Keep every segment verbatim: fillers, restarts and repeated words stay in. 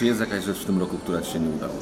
Czy jest jakaś rzecz w tym roku, która Ci się nie udała?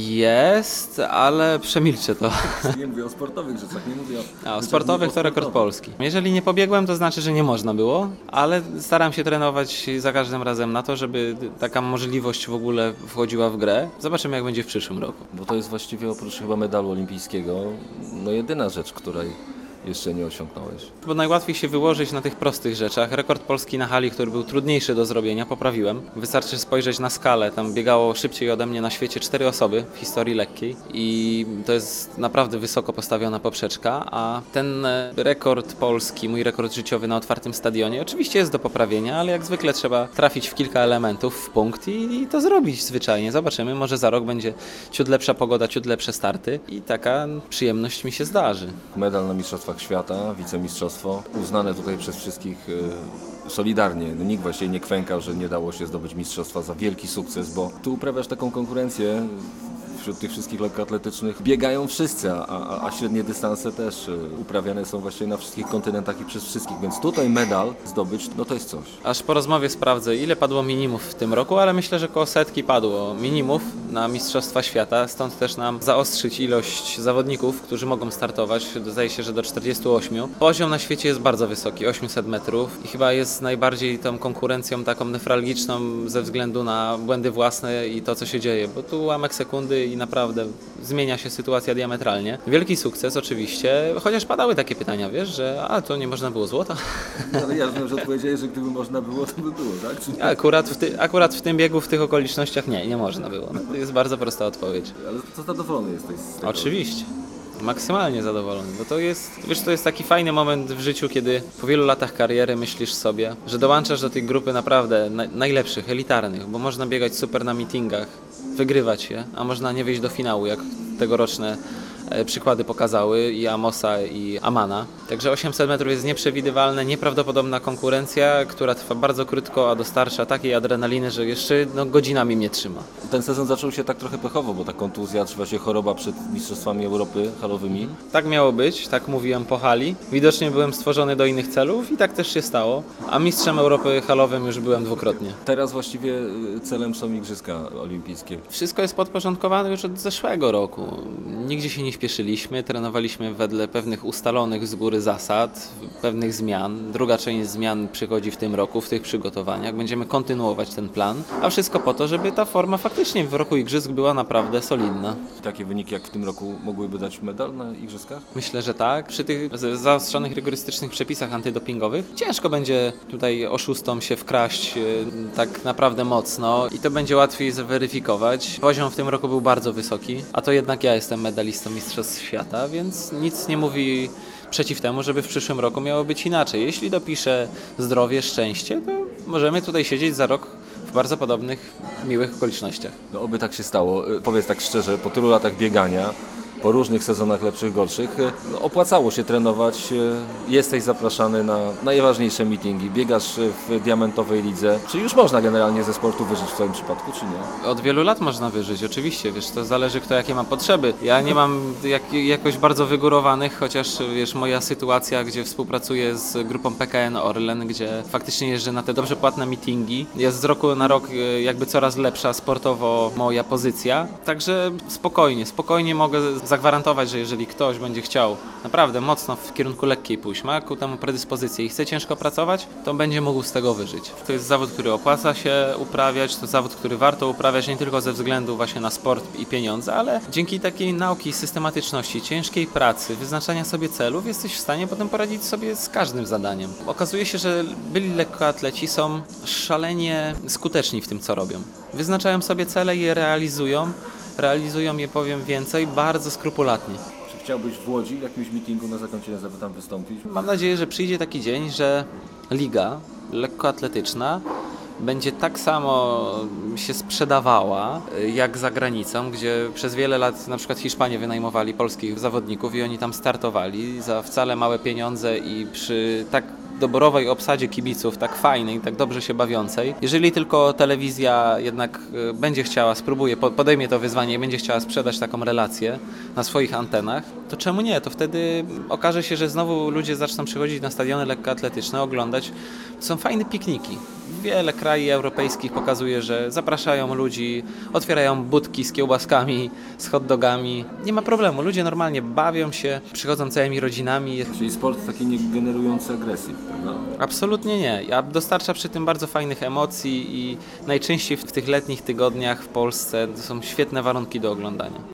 Jest, ale przemilczę to. Nie mówię o sportowych rzeczach, nie mówię o... A, o sportowych to rekord polski. Jeżeli nie pobiegłem, to znaczy, że nie można było, ale staram się trenować za każdym razem na to, żeby taka możliwość w ogóle wchodziła w grę. Zobaczymy, jak będzie w przyszłym roku. Bo to jest właściwie oprócz chyba medalu olimpijskiego, no jedyna rzecz, której jeszcze nie osiągnąłeś. Bo najłatwiej się wyłożyć na tych prostych rzeczach. Rekord polski na hali, który był trudniejszy do zrobienia, poprawiłem. Wystarczy spojrzeć na skalę. Tam biegało szybciej ode mnie na świecie cztery osoby w historii lekkiej i to jest naprawdę wysoko postawiona poprzeczka, a ten rekord polski, mój rekord życiowy na otwartym stadionie, oczywiście jest do poprawienia, ale jak zwykle trzeba trafić w kilka elementów w punkt i, i to zrobić zwyczajnie. Zobaczymy, może za rok będzie ciut lepsza pogoda, ciut lepsze starty i taka przyjemność mi się zdarzy. Medal na Mistrzostwach Świata, wicemistrzostwo, uznane tutaj przez wszystkich y, solidarnie. No, nikt właściwie nie kwękał, że nie dało się zdobyć mistrzostwa za wielki sukces, bo tu uprawiasz taką konkurencję. Wśród tych wszystkich lekkoatletycznych biegają wszyscy, a, a średnie dystanse też uprawiane są właściwie na wszystkich kontynentach i przez wszystkich, więc tutaj medal zdobyć, no to jest coś. Aż po rozmowie sprawdzę, ile padło minimów w tym roku, ale myślę, że koło setki padło minimów na Mistrzostwa Świata, stąd też nam zaostrzyć ilość zawodników, którzy mogą startować, zdaje się, że do czterdziestu ośmiu. Poziom na świecie jest bardzo wysoki, osiemset metrów i chyba jest najbardziej tą konkurencją taką newralgiczną ze względu na błędy własne i to, co się dzieje, bo tu ułamek sekundy i naprawdę zmienia się sytuacja diametralnie. Wielki sukces oczywiście, chociaż padały takie pytania, wiesz, że a to nie można było złota. Ale ja wiem, że odpowiedziałeś, że gdyby można było, to by było, tak? Czy... Akurat w, ty, akurat w tym biegu, w tych okolicznościach nie, nie można było. No, to jest bardzo prosta odpowiedź. Ale to zadowolony jesteś z tego? Oczywiście. Maksymalnie zadowolony, bo to jest, wiesz, to jest taki fajny moment w życiu, kiedy po wielu latach kariery myślisz sobie, że dołączasz do tej grupy naprawdę na, najlepszych, elitarnych, bo można biegać super na meetingach, wygrywać je, a można nie wejść do finału, jak tegoroczne e, przykłady pokazały i Amosa i Amana. Także osiemset metrów jest nieprzewidywalne, nieprawdopodobna konkurencja, która trwa bardzo krótko, a dostarcza takiej adrenaliny, że jeszcze no, godzinami mnie trzyma. Ten sezon zaczął się tak trochę pechowo, bo ta kontuzja, czy właśnie choroba przed Mistrzostwami Europy halowymi. Tak miało być, tak mówiłem po hali. Widocznie byłem stworzony do innych celów i tak też się stało. A mistrzem Europy halowym już byłem dwukrotnie. Teraz właściwie celem są Igrzyska Olimpijskie. Wszystko jest podporządkowane już od zeszłego roku. Nigdzie się nie śpieszyliśmy, trenowaliśmy wedle pewnych ustalonych z góry zasad, pewnych zmian. Druga część zmian przychodzi w tym roku, w tych przygotowaniach. Będziemy kontynuować ten plan, a wszystko po to, żeby ta forma faktycznie w roku Igrzysk była naprawdę solidna. I takie wyniki jak w tym roku mogłyby dać medal na Igrzyskach? Myślę, że tak. Przy tych zaostrzonych rygorystycznych przepisach antydopingowych ciężko będzie tutaj oszustom się wkraść tak naprawdę mocno i to będzie łatwiej zweryfikować. Poziom w tym roku był bardzo wysoki, a to jednak ja jestem medalistą Mistrzostw Świata, więc nic nie mówi przeciw temu, żeby w przyszłym roku miało być inaczej. Jeśli dopiszę zdrowie, szczęście, to możemy tutaj siedzieć za rok w bardzo podobnych, miłych okolicznościach. No oby tak się stało. Powiedz tak szczerze, po tylu latach biegania, po różnych sezonach lepszych, gorszych, no opłacało się trenować, jesteś zapraszany na najważniejsze meetingi, biegasz w diamentowej lidze. Czy już można generalnie ze sportu wyżyć w twoim przypadku, czy nie? Od wielu lat można wyżyć, oczywiście, wiesz, to zależy kto jakie ma potrzeby. Ja nie mam jak, jakoś bardzo wygórowanych, chociaż wiesz, moja sytuacja, gdzie współpracuję z grupą P K N Orlen, gdzie faktycznie jeżdżę na te dobrze płatne meetingi, jest z roku na rok jakby coraz lepsza sportowo moja pozycja, także spokojnie, spokojnie mogę zagwarantować, że jeżeli ktoś będzie chciał naprawdę mocno w kierunku lekkiej pójść, ma ku temu predyspozycję i chce ciężko pracować, to będzie mógł z tego wyżyć. To jest zawód, który opłaca się uprawiać, to zawód, który warto uprawiać nie tylko ze względu właśnie na sport i pieniądze, ale dzięki takiej nauki, systematyczności, ciężkiej pracy, wyznaczania sobie celów, jesteś w stanie potem poradzić sobie z każdym zadaniem. Okazuje się, że byli lekkoatleci są szalenie skuteczni w tym, co robią. Wyznaczają sobie cele i je realizują, realizują je, powiem więcej, bardzo skrupulatnie. Czy chciałbyś w Łodzi w jakimś meetingu na zakończenie żeby tam wystąpić? Mam nadzieję, że przyjdzie taki dzień, że liga lekkoatletyczna będzie tak samo się sprzedawała jak za granicą, gdzie przez wiele lat na przykład Hiszpanie wynajmowali polskich zawodników i oni tam startowali za wcale małe pieniądze i przy tak doborowej obsadzie kibiców, tak fajnej, tak dobrze się bawiącej. Jeżeli tylko telewizja jednak będzie chciała, spróbuje, podejmie to wyzwanie i będzie chciała sprzedać taką relację na swoich antenach, to czemu nie? To wtedy okaże się, że znowu ludzie zaczną przychodzić na stadiony lekkoatletyczne, oglądać. To są fajne pikniki. wiele krajów europejskich pokazuje, że zapraszają ludzi, otwierają budki z kiełbaskami, z hot dogami. Nie ma problemu, ludzie normalnie bawią się, przychodzą całymi rodzinami. Czyli sport taki nie generujący agresji, prawda? Absolutnie nie. Ja dostarcza przy tym bardzo fajnych emocji i najczęściej w tych letnich tygodniach w Polsce to są świetne warunki do oglądania.